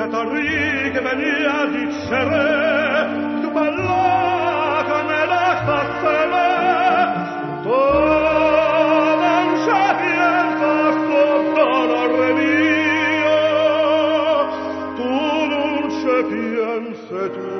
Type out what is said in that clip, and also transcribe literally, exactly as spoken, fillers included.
Catarri che venia dicere tu balla che me la fassele tu non sapienza sotto l'orremio tu non sapienza tu